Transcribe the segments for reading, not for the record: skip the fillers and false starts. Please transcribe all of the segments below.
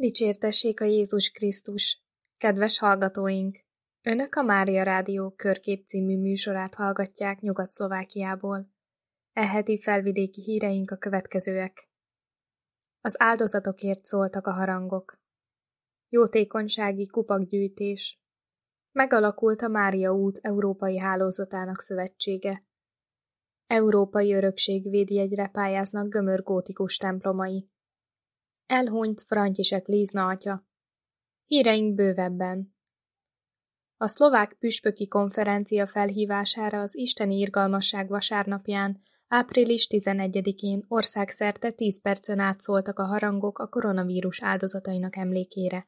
Dicsértessék a Jézus Krisztus! Kedves hallgatóink! Önök a Mária Rádió Körkép című műsorát hallgatják Nyugat-Szlovákiából. Heti felvidéki híreink a következőek. Az áldozatokért szóltak a harangok. Jótékonysági kupakgyűjtés. Megalakult a Mária út Európai Hálózatának szövetsége. Európai Örökség védjegyre pályáznak gömör-gótikus templomai. Elhunyt František Lízna atya. Híreink bővebben. A szlovák püspöki konferencia felhívására az Isteni Irgalmasság vasárnapján, április 11-én országszerte 10 percen át szóltak a harangok a koronavírus áldozatainak emlékére.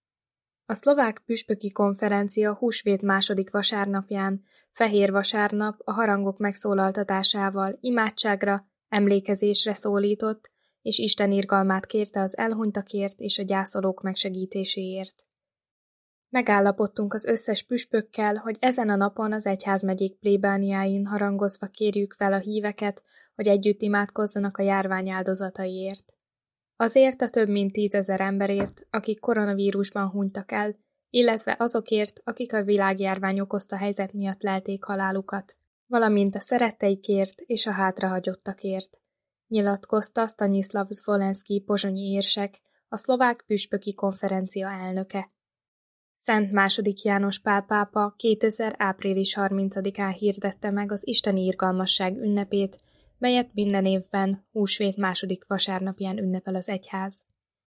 A szlovák püspöki konferencia húsvét második vasárnapján, Fehér vasárnap a harangok megszólaltatásával imádságra, emlékezésre szólított, és Isten irgalmát kérte az elhunytakért és a gyászolók megsegítéséért. Megállapodtunk az összes püspökkel, hogy ezen a napon az egyházmegyék plébániáin harangozva kérjük fel a híveket, hogy együtt imádkozzanak a járvány áldozataiért. Azért a több mint 10 000 emberért, akik koronavírusban hunytak el, illetve azokért, akik a világjárvány okozta helyzet miatt lelték halálukat, valamint a szeretteikért és a hátrahagyottakért, nyilatkozta Stanislav Zvolenszky pozsonyi érsek, a szlovák püspöki konferencia elnöke. Szent II. János Pál pápa 2000. április 30-án hirdette meg az Isteni Irgalmasság ünnepét, melyet minden évben húsvét második vasárnapján ünnepel az egyház.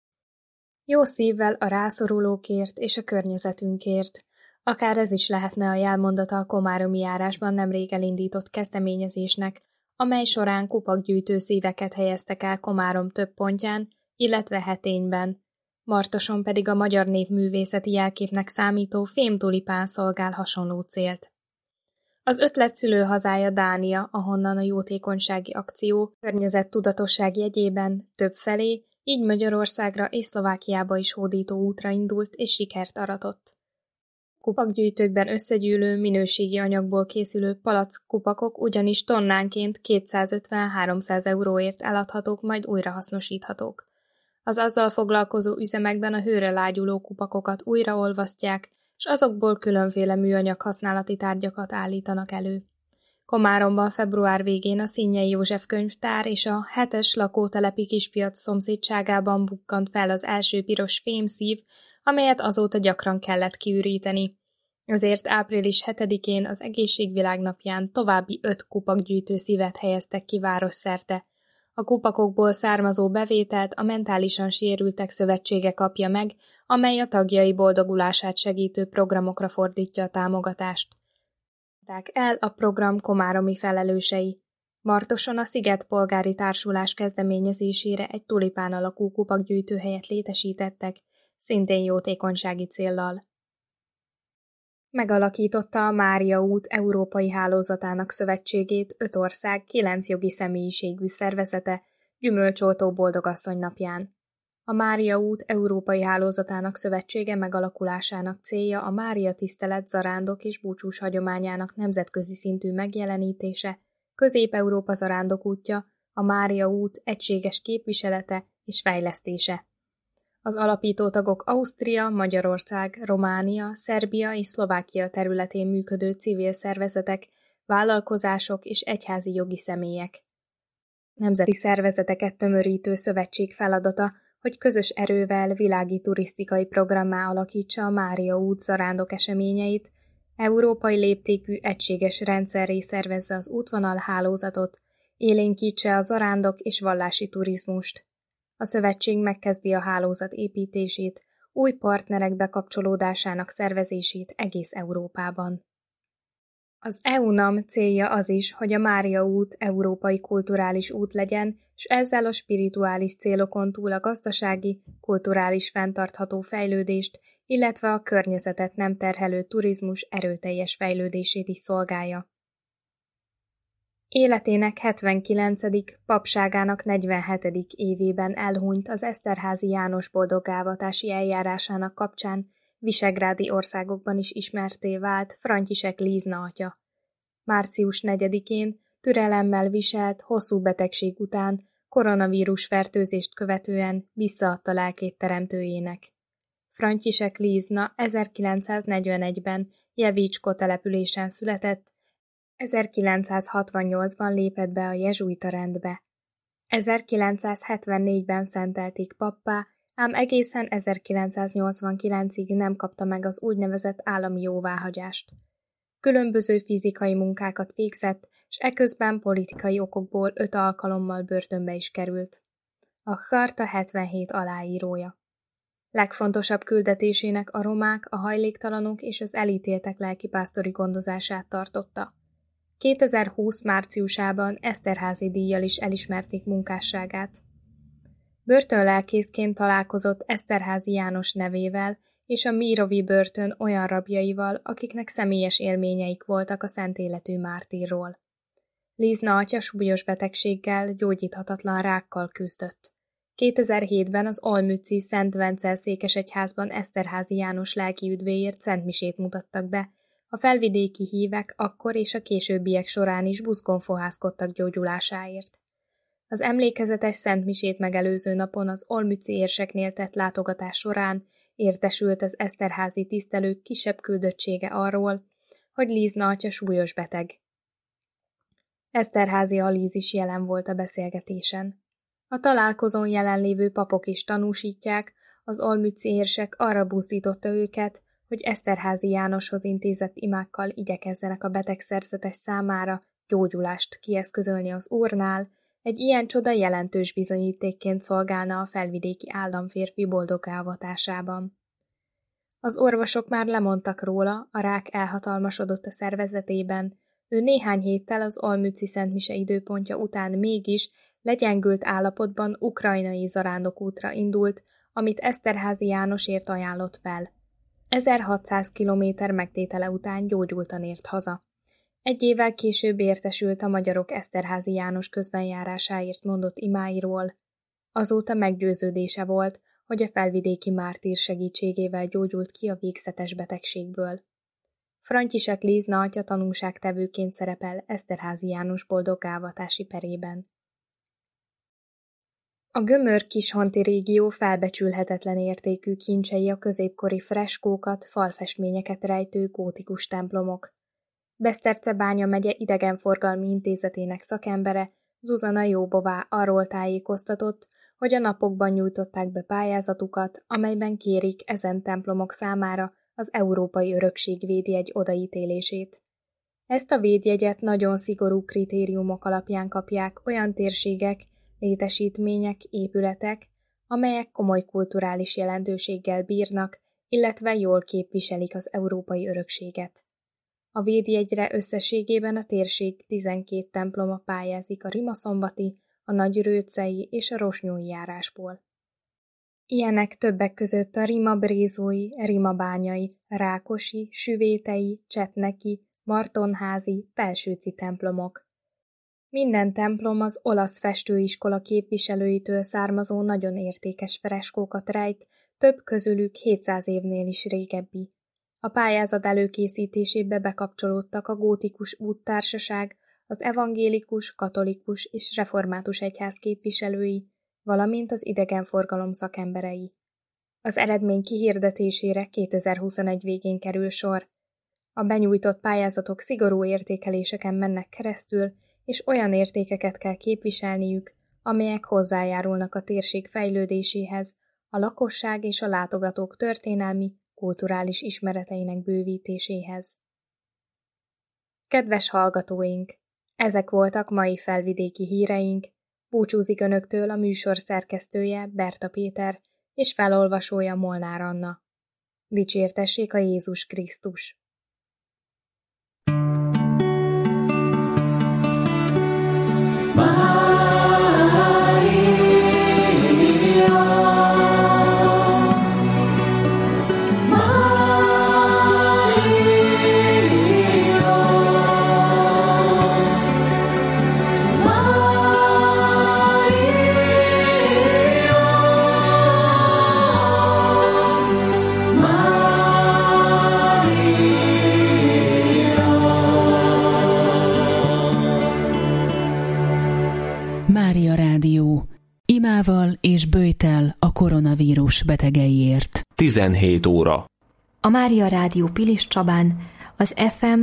Jó szívvel a rászorulókért és a környezetünkért, akár ez is lehetne a jelmondata a komáromi járásban nemrég elindított kezdeményezésnek, amely során kupakgyűjtő szíveket helyeztek el Komárom több pontján, illetve Hetényben. Martoson pedig a magyar népművészeti jelképnek számító fémtulipán szolgál hasonló célt. Az ötlet szülőhazája Dánia, ahonnan a jótékonysági akció környezettudatosság jegyében többfelé, így Magyarországra és Szlovákiába is hódító útra indult és sikert aratott. Kupakgyűjtőkben összegyűlő, minőségi anyagból készülő palack kupakok ugyanis tonnánként 250-300 euróért eladhatók, majd újrahasznosíthatók. Az azzal foglalkozó üzemekben a hőre lágyuló kupakokat újraolvasztják, és azokból különféle műanyag használati tárgyakat állítanak elő. Komáromban február végén a Színjei József könyvtár és a 7-es lakótelepi kispiac szomszédságában bukkant fel az első piros fémszív, amelyet azóta gyakran kellett kiüríteni. Ezért április 7-én az Egészségvilág napján további 5 kupakgyűjtő szívet helyeztek ki városszerte. A kupakokból származó bevételt a mentálisan sérültek szövetsége kapja meg, amely a tagjai boldogulását segítő programokra fordítja a támogatást. El a program komáromi felelősei. Martoson a Sziget Polgári Társulás kezdeményezésére egy tulipán alakú kupakgyűjtőhelyet létesítettek, szintén jótékonysági céllal. Megalakította a Mária út Európai Hálózatának szövetségét 5 ország 9 jogi személyiségű szervezete Gyümölcsoltó Boldogasszony napján. A Mária út Európai Hálózatának szövetsége megalakulásának célja a Mária tisztelet, zarándok és búcsús hagyományának nemzetközi szintű megjelenítése, Közép-Európa zarándokútja, a Mária út egységes képviselete és fejlesztése. Az alapító tagok Ausztria, Magyarország, Románia, Szerbia és Szlovákia területén működő civil szervezetek, vállalkozások és egyházi jogi személyek. Nemzeti szervezeteket tömörítő szövetség feladata, hogy közös erővel világi turisztikai programmá alakítsa a Mária út zarándok eseményeit, európai léptékű egységes rendszerré szervezze az útvonal hálózatot, élénkítse a zarándok és vallási turizmust. A szövetség megkezdi a hálózat építését, új partnerek bekapcsolódásának szervezését egész Európában. Az EUNAM célja az is, hogy a Mária út európai kulturális út legyen, és ezzel a spirituális célokon túl a gazdasági, kulturális fenntartható fejlődést, illetve a környezetet nem terhelő turizmus erőteljes fejlődését is szolgálja. Életének 79., papságának 47. évében elhunyt az Eszterházy János boldoggávatási eljárásának kapcsán visegrádi országokban is ismertté vált František Lízna atya. Március 4-én türelemmel viselt, hosszú betegség után koronavírus fertőzést követően visszaadta lelkét teremtőjének. František Lízna 1941-ben Jevicsko településen született, 1968-ban lépett be a jezsuita rendbe. 1974-ben szentelték pappá, ám egészen 1989-ig nem kapta meg az úgynevezett állami jóváhagyást. Különböző fizikai munkákat végzett, s eközben politikai okokból 5 alkalommal börtönbe is került. A Charta 77 aláírója. Legfontosabb küldetésének a romák, a hajléktalanok és az elítéltek lelkipásztori gondozását tartotta. 2020 márciusában Esterházy díjjal is elismerték munkásságát. Börtönlelkészként találkozott Esterházy János nevével és a Mírovi börtön olyan rabjaival, akiknek személyes élményeik voltak a szent életű mártírról. Lízna atya súlyos betegséggel, gyógyíthatatlan rákkal küzdött. 2007-ben az Olmützi Szent Vencel székesegyházban Esterházy János lelkiüdvéért szentmisét mutattak be, a felvidéki hívek akkor és a későbbiek során is buzgón fohászkodtak gyógyulásáért. Az emlékezetes szentmisét megelőző napon az olmützi érseknél tett látogatás során értesült az Esterházy tisztelők kisebb küldöttsége arról, hogy Lízna atya súlyos beteg. Esterházy Alíz is jelen volt a beszélgetésen. A találkozón jelenlévő papok is tanúsítják, az olmützi érsek arra buzdította őket, hogy Esterházy Jánoshoz intézett imákkal igyekezzenek a beteg szerzetes számára gyógyulást kieszközölni az Úrnál, egy ilyen csoda jelentős bizonyítékként szolgálna a felvidéki államférfi boldoggá avatásában. Az orvosok már lemondtak róla, a rák elhatalmasodott a szervezetében, ő néhány héttel az olmützi szentmise időpontja után mégis legyengült állapotban ukrajnai zarándokútra indult, amit Esterházy Jánosért ajánlott fel. 1600 kilométer megtétele után gyógyultan ért haza. 1 évvel később értesült a magyarok Esterházy János közbenjárásáért mondott imáiról. Azóta meggyőződése volt, hogy a felvidéki mártír segítségével gyógyult ki a végzetes betegségből. František Lízna atya tanúságtevőként szerepel Esterházy János boldoggávatási perében. A Gömör-Kishonti régió felbecsülhetetlen értékű kincsei a középkori freskókat, falfestményeket rejtő gótikus templomok. Besztercebánya megye idegenforgalmi intézetének szakembere, Zuzana Jóbová arról tájékoztatott, hogy a napokban nyújtották be pályázatukat, amelyben kérik ezen templomok számára az Európai Örökség védjegy odaítélését. Ezt a védjegyet nagyon szigorú kritériumok alapján kapják olyan térségek, létesítmények, épületek, amelyek komoly kulturális jelentőséggel bírnak, illetve jól képviselik az európai örökséget. A védjegyre összességében a térség 12 temploma pályázik a Rimaszombati, a Nagyrőcei és a Rosnyói járásból. Ilyenek többek között a Rimabrézói, Rimabányai, Rákosi, Süvétei, Csetneki, Martonházi, Pelsőci templomok. Minden templom az olasz festőiskola képviselőitől származó nagyon értékes freskókat rejt, több közülük 700 évnél is régebbi. A pályázat előkészítésébe bekapcsolódtak a gótikus úttársaság, az evangélikus, katolikus és református egyház képviselői, valamint az idegenforgalom szakemberei. Az eredmény kihirdetésére 2021 végén kerül sor. A benyújtott pályázatok szigorú értékeléseken mennek keresztül, és olyan értékeket kell képviselniük, amelyek hozzájárulnak a térség fejlődéséhez, a lakosság és a látogatók történelmi, kulturális ismereteinek bővítéséhez. Kedves hallgatóink! Ezek voltak mai felvidéki híreink. Búcsúzik Önöktől a műsor szerkesztője, Berta Péter, és felolvasója, Molnár Anna. Dicsértessék a Jézus Krisztus! Maria. és böjtel a koronavírus betegeiért. 17 óra. A Mária Rádió Pilis Csabán az FM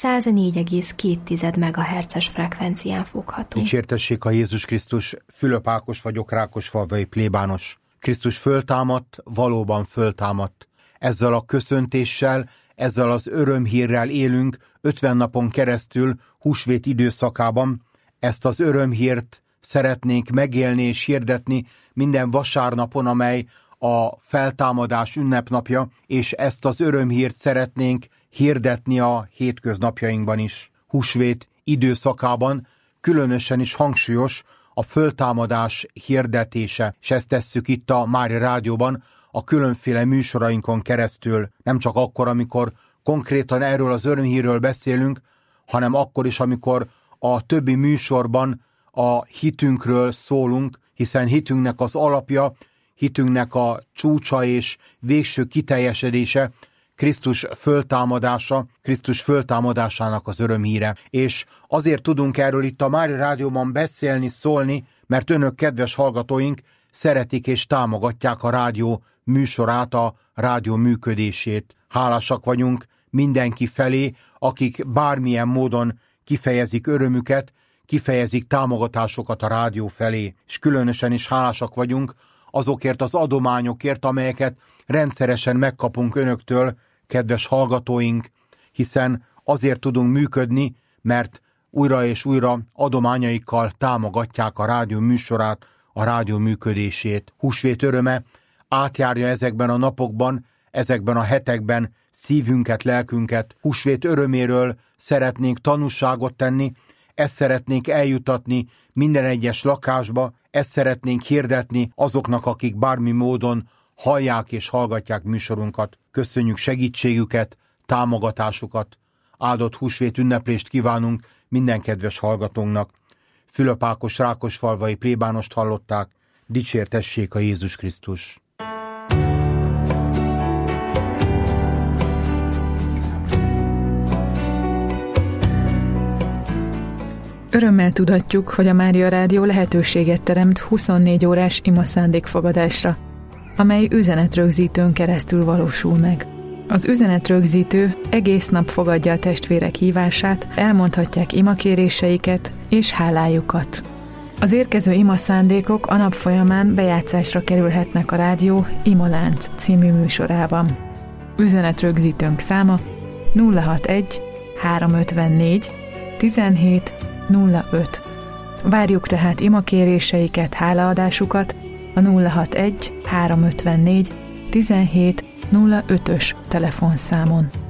104,2 MHz-es frekvencián fogható. Dicsértessék a Jézus Krisztus, Fülöp Ákos vagyok, Rákosfalvai plébános. Krisztus föltámadt, valóban föltámadt. Ezzel a köszöntéssel, ezzel az örömhírrel élünk 50 napon keresztül húsvét időszakában. Ezt az örömhírt szeretnénk megélni és hirdetni minden vasárnapon, amely a feltámadás ünnepnapja, és ezt az örömhírt szeretnénk hirdetni a hétköznapjainkban is. Húsvét időszakában különösen is hangsúlyos a föltámadás hirdetése, és ezt tesszük itt a Mária Rádióban a különféle műsorainkon keresztül, nem csak akkor, amikor konkrétan erről az örömhírről beszélünk, hanem akkor is, amikor a többi műsorban a hitünkről szólunk, hiszen hitünknek az alapja, hitünknek a csúcsa és végső kiteljesedése Krisztus föltámadása, Krisztus föltámadásának az örömhíre. És azért tudunk erről itt a Mária Rádióban beszélni, szólni, mert önök, kedves hallgatóink, szeretik és támogatják a rádió műsorát, a rádió működését. Hálásak vagyunk mindenki felé, akik bármilyen módon kifejezik örömüket, kifejezik támogatásokat a rádió felé. És különösen is hálásak vagyunk azokért az adományokért, amelyeket rendszeresen megkapunk önöktől, kedves hallgatóink, hiszen azért tudunk működni, mert újra és újra adományaikkal támogatják a rádió műsorát, a rádió működését. Húsvét öröme átjárja ezekben a napokban, ezekben a hetekben szívünket, lelkünket. Húsvét öröméről szeretnénk tanúságot tenni, ezt szeretnénk eljutatni minden egyes lakásba, ezt szeretnénk hirdetni azoknak, akik bármi módon hallják és hallgatják műsorunkat. Köszönjük segítségüket, támogatásukat. Áldott húsvét ünneplést kívánunk minden kedves hallgatónknak. Fülöp Ákos rákosfalvai plébánost hallották. Dicsértessék a Jézus Krisztus! Örömmel tudatjuk, hogy a Mária Rádió lehetőséget teremt 24 órás ima szándékfogadásra, amely üzenetrögzítőn keresztül valósul meg. Az üzenetrögzítő egész nap fogadja a testvérek hívását, elmondhatják imakéréseiket és hálájukat. Az érkező ima szándékok a nap folyamán bejátszásra kerülhetnek a rádió Imalánc című műsorában. Üzenetrögzítőnk száma 061 354 17 05. Várjuk tehát imakéréseiket, hálaadásukat a 061 354 17 05-ös telefonszámon.